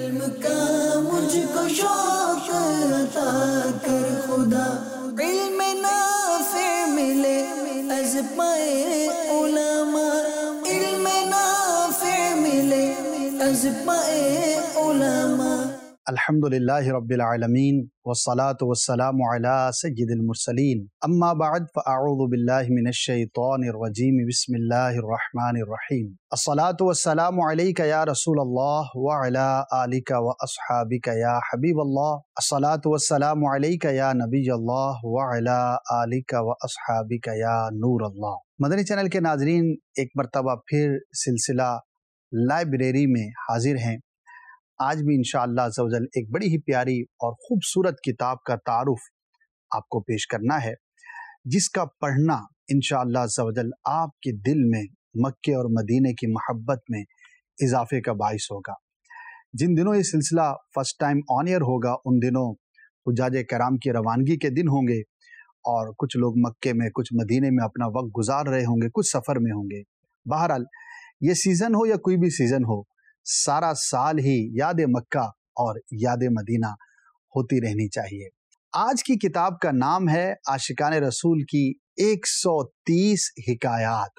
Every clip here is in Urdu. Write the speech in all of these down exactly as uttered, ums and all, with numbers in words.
علم کا مجھ کو شوق عطا کر خدا، علم نافع ملے از پائے علماء، علم نافع ملے از پائے علماء۔ الحمدللہ رب العالمین والصلاة والسلام علی سید المرسلین، اما بعد فاعوذ باللہ من الشیطان الرجیم، بسم اللہ الرحمن الرحیم۔ الصلاة والسلام علیک یا رسول اللہ وعلی آلک واصحابک یا حبیب اللہ، الصلاة والسلام علیک یا نبی اللہ وعلی آلک واصحابک یا نور اللہ۔ مدنی چینل کے ناظرین، ایک مرتبہ پھر سلسلہ لائبریری میں حاضر ہیں۔ آج بھی انشاءاللہ عز و جل ایک بڑی ہی پیاری اور خوبصورت کتاب کا تعارف آپ کو پیش کرنا ہے، جس کا پڑھنا انشاءاللہ عز و جل آپ کے دل میں مکے اور مدینے کی محبت میں اضافے کا باعث ہوگا۔ جن دنوں یہ سلسلہ فرسٹ ٹائم آن ایئر ہوگا، ان دنوں حجاج کرام کی روانگی کے دن ہوں گے، اور کچھ لوگ مکے میں، کچھ مدینے میں اپنا وقت گزار رہے ہوں گے، کچھ سفر میں ہوں گے۔ بہرحال یہ سیزن ہو یا کوئی بھی سیزن ہو، سارا سال ہی یاد مکہ اور یاد مدینہ ہوتی رہنی چاہیے۔ آج کی کتاب کا نام ہے عاشقان رسول کی ایک سو تیس حکایات،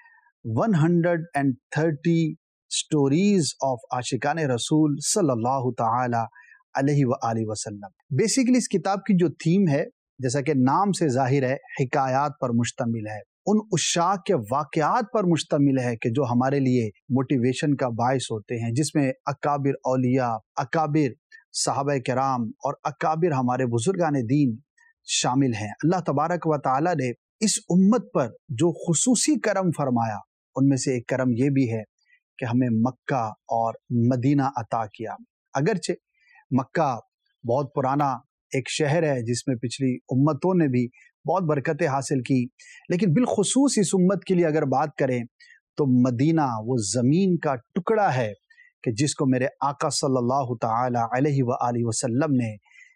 one hundred and thirty stories of عاشقان رسول صلی اللہ تعالی علیہ وآلہ وسلم۔ بیسیکلی اس کتاب کی جو تھیم ہے، جیسا کہ نام سے ظاہر ہے، حکایات پر مشتمل ہے، ان عشاق کے واقعات پر مشتمل ہے کہ جو ہمارے لیے موٹیویشن کا باعث ہوتے ہیں، جس میں اکابر اولیاء، اکابر صحابہ کرام اور اکابر ہمارے بزرگان دین شامل ہیں۔ اللہ تبارک و تعالی نے اس امت پر جو خصوصی کرم فرمایا، ان میں سے ایک کرم یہ بھی ہے کہ ہمیں مکہ اور مدینہ عطا کیا۔ اگرچہ مکہ بہت پرانا ایک شہر ہے، جس میں پچھلی امتوں نے بھی بہت برکتیں حاصل کی، لیکن بالخصوص اس امت کے لیے اگر بات کریں تو مدینہ وہ زمین کا ٹکڑا ہے کہ جس کو میرے آقا صلی اللہ تعالی علیہ وآلہ وسلم نے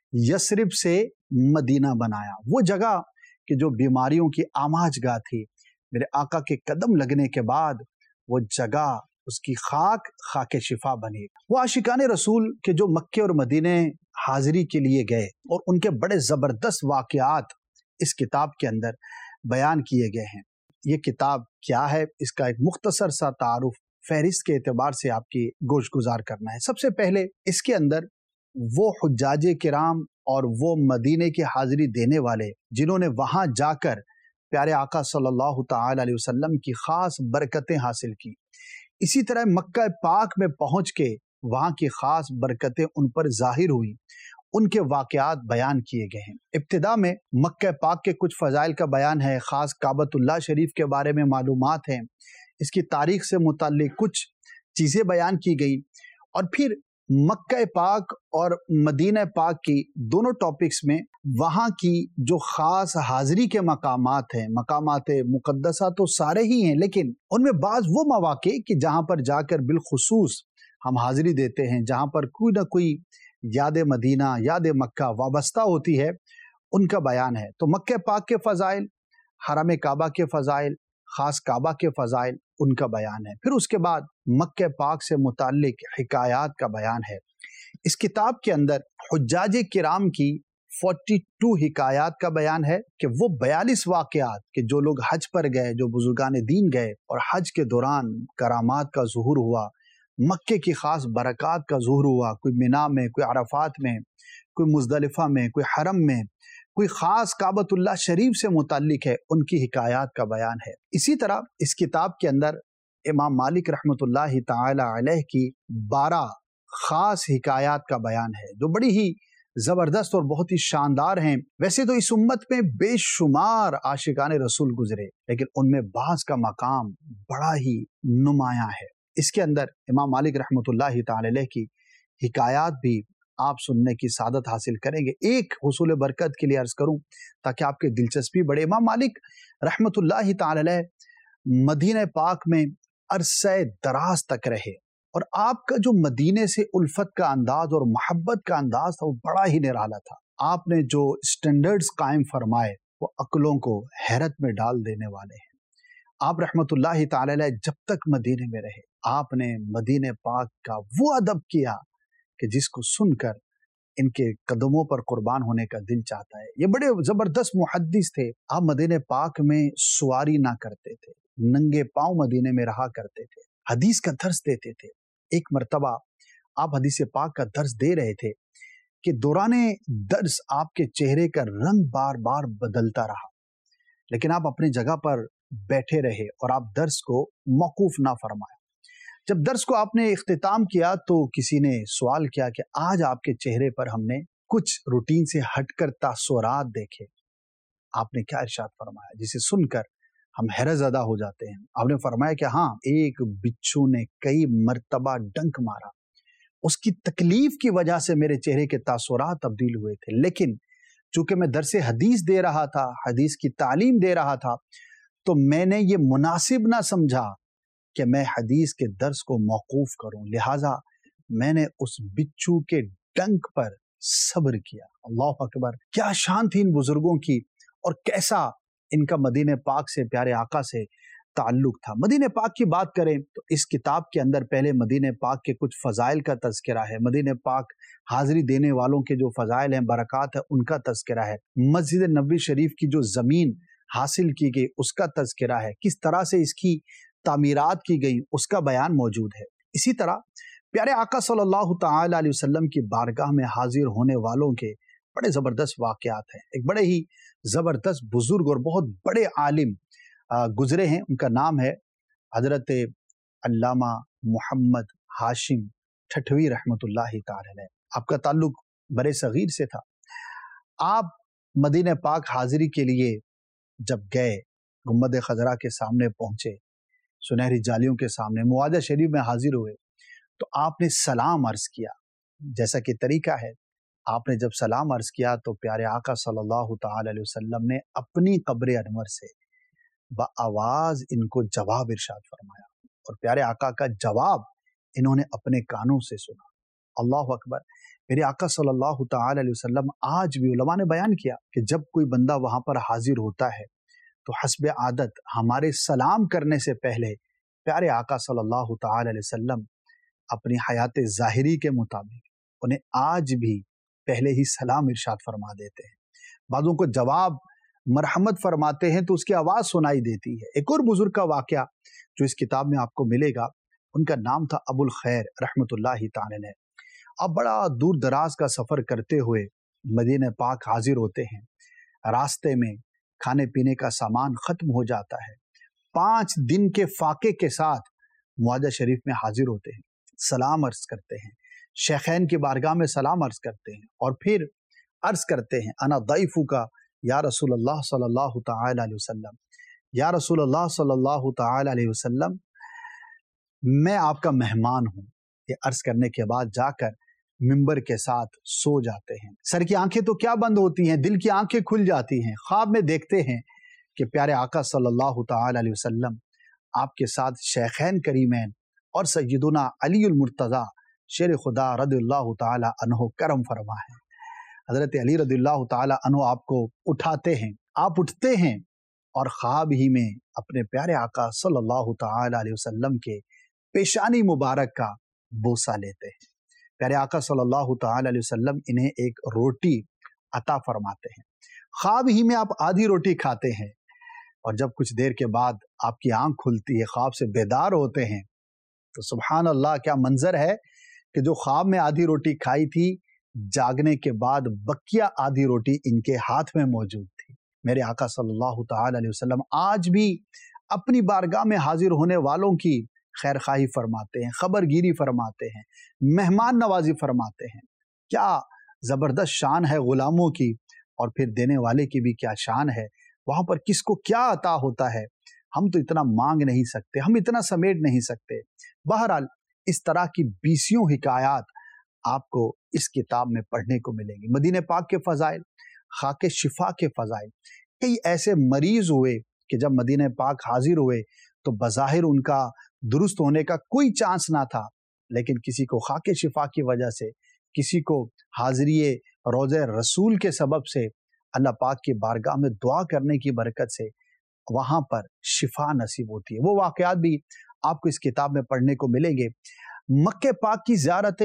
یثرب سے مدینہ بنایا۔ وہ جگہ کہ جو بیماریوں کی آماج گاہ تھی، میرے آقا کے قدم لگنے کے بعد وہ جگہ، اس کی خاک خاک شفا بنی۔ وہ عاشقان رسول کے جو مکے اور مدینے حاضری کے لیے گئے، اور ان کے بڑے زبردست واقعات اس کتاب کے اندر بیان کیے گئے ہیں۔ یہ کتاب کیا ہے، اس کا ایک مختصر سا تعارف فہرست کے اعتبار سے آپ کی گوش گزار کرنا ہے۔ سب سے پہلے اس کے اندر وہ حجاج کرام اور وہ مدینے کی حاضری دینے والے جنہوں نے وہاں جا کر پیارے آقا صلی اللہ تعالی علیہ وسلم کی خاص برکتیں حاصل کی، اسی طرح مکہ پاک میں پہنچ کے وہاں کی خاص برکتیں ان پر ظاہر ہوئی، ان کے واقعات بیان کیے گئے ہیں۔ ابتدا میں مکہ پاک کے کچھ فضائل کا بیان ہے، خاص کعبۃ اللہ شریف کے بارے میں معلومات ہیں، اس کی تاریخ سے متعلق کچھ چیزیں بیان کی گئی، اور پھر مکہ پاک اور مدینہ پاک کی دونوں ٹاپکس میں وہاں کی جو خاص حاضری کے مقامات ہیں، مقامات مقدسہ تو سارے ہی ہیں، لیکن ان میں بعض وہ مواقع کہ جہاں پر جا کر بالخصوص ہم حاضری دیتے ہیں، جہاں پر کوئی نہ کوئی یاد مدینہ، یاد مکہ وابستہ ہوتی ہے، ان کا بیان ہے۔ تو مکہ پاک کے فضائل، حرم کعبہ کے فضائل، خاص کعبہ کے فضائل، ان کا بیان ہے۔ پھر اس کے بعد مکہ پاک سے متعلق حکایات کا بیان ہے۔ اس کتاب کے اندر حجاج کرام کی فورٹی ٹو حکایات کا بیان ہے کہ وہ بیالیس واقعات کہ جو لوگ حج پر گئے، جو بزرگان دین گئے اور حج کے دوران کرامات کا ظہور ہوا، مکے کی خاص برکات کا ظہور ہوا، کوئی مینا میں، کوئی عرفات میں، کوئی مزدلفہ میں، کوئی حرم میں، کوئی خاص کعبۃ اللہ شریف سے متعلق ہے، ان کی حکایات کا بیان ہے۔ اسی طرح اس کتاب کے اندر امام مالک رحمۃ اللہ تعالی علیہ کی بارہ خاص حکایات کا بیان ہے، جو بڑی ہی زبردست اور بہت ہی شاندار ہیں۔ ویسے تو اس امت میں بے شمار عاشقان رسول گزرے، لیکن ان میں بعض کا مقام بڑا ہی نمایاں ہے۔ اس کے اندر امام مالک رحمۃ اللہ تعالی علیہ کی حکایات بھی آپ سننے کی سعادت حاصل کریں گے۔ ایک حصول برکت کے لیے عرض کروں تاکہ آپ کے دلچسپی بڑھے، امام مالک رحمۃ اللہ تعالی علیہ مدینہ پاک میں عرصہ دراز تک رہے، اور آپ کا جو مدینے سے الفت کا انداز اور محبت کا انداز تھا وہ بڑا ہی نرالا تھا۔ آپ نے جو سٹینڈرڈز قائم فرمائے وہ عقلوں کو حیرت میں ڈال دینے والے ہیں۔ آپ رحمت اللہ تعالی علیہ جب تک مدینے میں رہے، آپ نے مدینے پاک کا وہ ادب کیا کہ جس کو سن کر ان کے قدموں پر قربان ہونے کا دل چاہتا ہے۔ یہ بڑے زبردست محدث تھے۔ آپ مدینہ پاک میں سواری نہ کرتے تھے، ننگے پاؤں مدینے میں رہا کرتے تھے، حدیث کا درس دیتے تھے۔ ایک مرتبہ آپ حدیث پاک کا درس دے رہے تھے کہ دوران درس آپ کے چہرے کا رنگ بار بار بدلتا رہا، لیکن آپ اپنی جگہ پر بیٹھے رہے اور آپ درس کو موقوف نہ فرمایا۔ جب درس کو آپ نے اختتام کیا تو کسی نے سوال کیا کہ آج آپ کے چہرے پر ہم نے کچھ روٹین سے ہٹ کر تاثرات دیکھے۔ آپ نے کیا ارشاد فرمایا جسے سن کر ہم حیرت زدہ ہو جاتے ہیں؟ آپ نے فرمایا کہ ہاں، ایک بچھو نے کئی مرتبہ ڈنک مارا، اس کی تکلیف کی وجہ سے میرے چہرے کے تاثرات تبدیل ہوئے تھے، لیکن چونکہ میں درس حدیث دے رہا تھا، حدیث کی تعلیم دے رہا تھا، تو میں نے یہ مناسب نہ سمجھا کہ میں حدیث کے درس کو موقوف کروں، لہٰذا میں نے اس بچھو کے ڈنک پر صبر کیا۔ اللہ اکبر! کیا شان تھی ان بزرگوں کی، اور کیسا ان کا مدینہ پاک سے، پیارے آقا سے تعلق تھا۔ مدینہ پاک کی بات کریں تو اس کتاب کے اندر پہلے مدینہ پاک کے کچھ فضائل کا تذکرہ ہے، مدینہ پاک حاضری دینے والوں کے جو فضائل ہیں، برکات ہیں، ان کا تذکرہ ہے، مسجد نبوی شریف کی جو زمین حاصل کی گئی اس کا تذکرہ ہے، کس طرح سے اس کی تعمیرات کی گئی اس کا بیان موجود ہے۔ اسی طرح پیارے آقا صلی اللہ تعالی علیہ وسلم کی بارگاہ میں حاضر ہونے والوں کے بڑے زبردست واقعات ہیں۔ ایک بڑے ہی زبردست بزرگ اور بہت بڑے عالم گزرے ہیں، ان کا نام ہے حضرت علامہ محمد ہاشم ٹھٹوی رحمۃ اللہ تعالی علیہ۔ آپ کا تعلق برے صغیر سے تھا۔ آپ مدینہ پاک حاضری کے لیے جب گئے، گنبد خضرا کے سامنے پہنچے، سنہری جالیوں کے سامنے مواجہ شریف میں حاضر ہوئے تو آپ نے سلام عرض کیا۔ جیسا کہ طریقہ ہے، آپ نے جب سلام عرض کیا تو پیارے آقا صلی اللہ تعالی علیہ وسلم نے اپنی قبر انور سے بآواز ان کو جواب ارشاد فرمایا، اور پیارے آقا کا جواب انہوں نے اپنے کانوں سے سنا۔ اللہ اکبر! میرے آقا صلی اللہ تعالی علیہ وسلم، آج بھی علماء نے بیان کیا کہ جب کوئی بندہ وہاں پر حاضر ہوتا ہے تو حسب عادت ہمارے سلام کرنے سے پہلے پیارے آقا صلی اللہ تعالی علیہ وسلم اپنی حیات ظاہری کے مطابق انہیں آج بھی پہلے ہی سلام ارشاد فرما دیتے ہیں۔ بعضوں کو جواب مرحمت فرماتے ہیں تو اس کی آواز سنائی دیتی ہے۔ ایک اور بزرگ کا واقعہ جو اس کتاب میں آپ کو ملے گا، ان کا نام تھا ابو الخیر رحمۃ اللہ تعالی علیہ۔ آپ بڑا دور دراز کا سفر کرتے ہوئے مدینہ پاک حاضر ہوتے ہیں، راستے میں کھانے پینے کا سامان ختم ہو جاتا ہے، پانچ دن کے فاقے کے ساتھ معاہدہ شریف میں حاضر ہوتے ہیں، سلام عرض کرتے ہیں، شیخین کی بارگاہ میں سلام عرض کرتے ہیں، اور پھر عرض کرتے ہیں انا ضیفو کا یا رسول اللہ صلی اللہ تعالی علیہ وسلم، یا رسول اللہ صلی اللہ تعالی علیہ وسلم، میں آپ کا مہمان ہوں۔ یہ عرض کرنے کے بعد جا کر منبر کے ساتھ سو جاتے ہیں۔ سر کی آنکھیں تو کیا بند ہوتی ہیں، دل کی آنکھیں کھل جاتی ہیں۔ خواب میں دیکھتے ہیں کہ پیارے آقا صلی اللہ تعالی علیہ وسلم آپ کے ساتھ شیخین کریمین اور سیدنا علی المرتضیٰ شیر خدا رضی اللہ تعالی عنہ کرم فرما ہے۔ حضرت علی رضی اللہ تعالی عنہ آپ کو اٹھاتے ہیں، آپ اٹھتے ہیں اور خواب ہی میں اپنے پیارے آقا صلی اللہ تعالی علیہ وسلم کے پیشانی مبارک کا بوسہ لیتے ہیں۔ پیارے آقا صلی اللہ تعالی علیہ وسلم انہیں ایک روٹی عطا فرماتے ہیں۔ خواب ہی میں آپ آدھی روٹی کھاتے ہیں، اور جب کچھ دیر کے بعد آپ کی آنکھ کھلتی ہے، خواب سے بیدار ہوتے ہیں، تو سبحان اللہ کیا منظر ہے کہ جو خواب میں آدھی روٹی کھائی تھی، جاگنے کے بعد بقیہ آدھی روٹی ان کے ہاتھ میں موجود تھی۔ میرے آقا صلی اللہ تعالی علیہ وسلم آج بھی اپنی بارگاہ میں حاضر ہونے والوں کی خیر خواہی فرماتے ہیں، خبر گیری فرماتے ہیں، مہمان نوازی فرماتے ہیں۔ کیا زبردست شان ہے غلاموں کی، اور پھر دینے والے کی بھی کیا شان ہے۔ وہاں پر کس کو کیا عطا ہوتا ہے، ہم تو اتنا مانگ نہیں سکتے، ہم اتنا سمیٹ نہیں سکتے۔ بہرحال اس طرح کی بیسیوں حکایات آپ کو اس کتاب میں پڑھنے کو ملیں گی۔ مدینہ پاک کے فضائل، خاک شفا کے فضائل۔ کئی ایسے مریض ہوئے کہ جب مدینہ پاک حاضر ہوئے تو بظاہر ان کا درست ہونے کا کوئی چانس نہ تھا، لیکن کسی کو خاک شفا کی وجہ سے، کسی کو حاضری روضہ رسول کے سبب سے، اللہ پاک کی بارگاہ میں دعا کرنے کی برکت سے وہاں پر شفا نصیب ہوتی ہے۔ وہ واقعات بھی آپ کو اس کتاب میں پڑھنے کو ملیں گے۔ مکہ پاک کی زیارتیں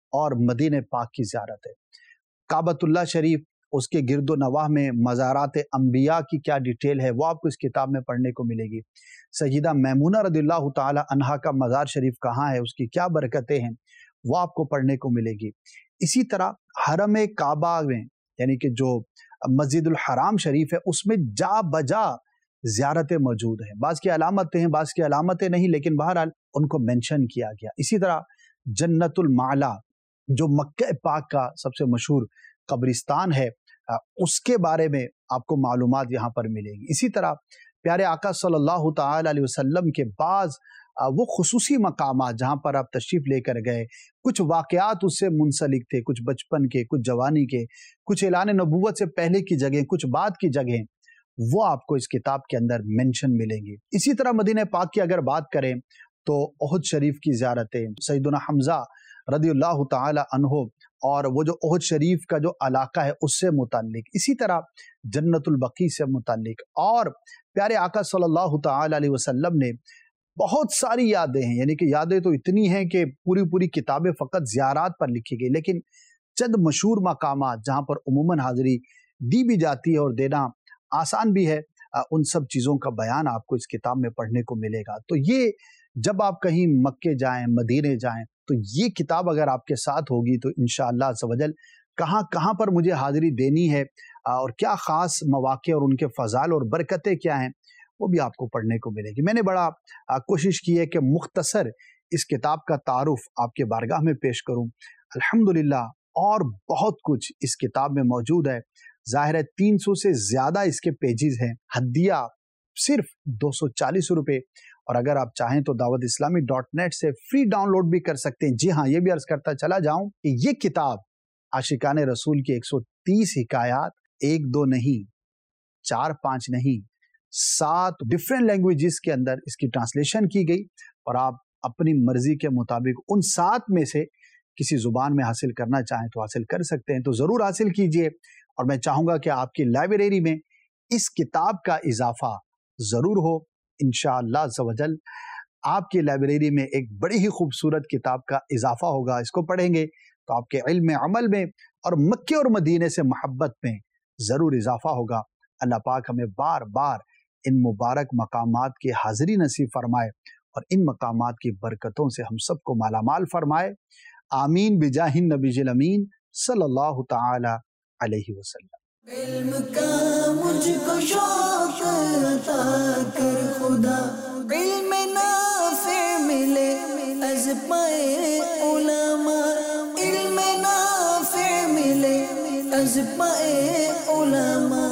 اور مدینہ پاک کی زیارت ہے۔ کعبۃ اللہ شریف، اس کے گرد و نواح میں مزارات انبیاء کی کیا ڈیٹیل ہے وہ آپ کو اس کتاب میں پڑھنے کو ملے گی۔ سیدہ میمونہ رضی اللہ تعالی عنہا کا مزار شریف کہاں ہے، اس کی کیا برکتیں ہیں وہ آپ کو پڑھنے کو ملے گی۔ اسی طرح حرم کعبہ میں یعنی کہ جو مسجد الحرام شریف ہے اس میں جا بجا زیارتیں موجود ہیں، بعض کی علامتیں ہیں بعض کی علامتیں نہیں، لیکن بہرحال ان کو مینشن کیا گیا۔ اسی طرح جنت المعلا جو مکہ پاک کا سب سے مشہور قبرستان ہے، اس کے بارے میں آپ کو معلومات یہاں پر ملے گی۔ اسی طرح پیارے آقا صلی اللہ تعالی علیہ وسلم کے بعض وہ خصوصی مقامات جہاں پر آپ تشریف لے کر گئے، کچھ واقعات اس سے منسلک تھے، کچھ بچپن کے، کچھ جوانی کے، کچھ اعلان نبوت سے پہلے کی جگہیں، کچھ بعد کی جگہیں، وہ آپ کو اس کتاب کے اندر مینشن ملیں گی۔ اسی طرح مدینہ پاک کی اگر بات کریں تو احد شریف کی زیارتیں، سیدنا حمزہ رضی اللہ تعالی عنہ اور وہ جو احد شریف کا جو علاقہ ہے اس سے متعلق، اسی طرح جنت البقیع سے متعلق، اور پیارے آقا صلی اللہ تعالی علیہ وسلم نے بہت ساری یادیں ہیں، یعنی کہ یادیں تو اتنی ہیں کہ پوری پوری کتابیں فقط زیارات پر لکھی گئی، لیکن چند مشہور مقامات جہاں پر عموماً حاضری دی بھی جاتی ہے اور دینا آسان بھی ہے، ان سب چیزوں کا بیان آپ کو اس کتاب میں پڑھنے کو ملے گا۔ تو یہ جب آپ کہیں مکے جائیں، مدینے جائیں، تو یہ کتاب اگر آپ کے ساتھ ہوگی تو انشاءاللہ عز و جل کہاں کہاں پر مجھے حاضری دینی ہے اور کیا خاص مواقع اور ان کے فضائل اور برکتیں کیا ہیں وہ بھی آپ کو پڑھنے کو ملے گی۔ میں نے بڑا کوشش کی ہے کہ مختصر اس کتاب کا تعارف آپ کے بارگاہ میں پیش کروں۔ الحمدللہ اور بہت کچھ اس کتاب میں موجود ہے۔ ظاہر ہے تین سو سے زیادہ اس کے پیجز ہیں، ہدیہ صرف دو سو چالیس روپے، اور اگر آپ چاہیں تو دعوت اسلامی ڈاٹ نیٹ سے فری ڈاؤن لوڈ بھی کر سکتے ہیں۔ جی ہاں، یہ بھی عرض کرتا چلا جاؤں کہ یہ کتاب عاشقان رسول کی ایک سو تیس حکایات، ایک دو نہیں، چار پانچ نہیں، سات ڈیفرنٹ لینگویجز کے اندر اس کی ٹرانسلیشن کی گئی، اور آپ اپنی مرضی کے مطابق ان سات میں سے کسی زبان میں حاصل کرنا چاہیں تو حاصل کر سکتے ہیں۔ تو ضرور حاصل کیجئے، اور میں چاہوں گا کہ آپ کی لائبریری میں اس کتاب کا اضافہ ضرور ہو۔ انشاءاللہ عز و جل آپ کی لائبریری میں ایک بڑی ہی خوبصورت کتاب کا اضافہ ہوگا۔ اس کو پڑھیں گے تو آپ کے علم عمل میں اور مکے اور مدینے سے محبت میں ضرور اضافہ ہوگا۔ اللہ پاک ہمیں بار بار ان مبارک مقامات کی حاضری نصیب فرمائے اور ان مقامات کی برکتوں سے ہم سب کو مالا مال فرمائے۔ آمین بجاہ النبی الامین صلی اللہ تعالی علیہ وسلم۔ علم کا مجھ کو شوق عطا کر خدا، علم نافع ملے از پائے علماء، علم نافع ملے از پائے علماء۔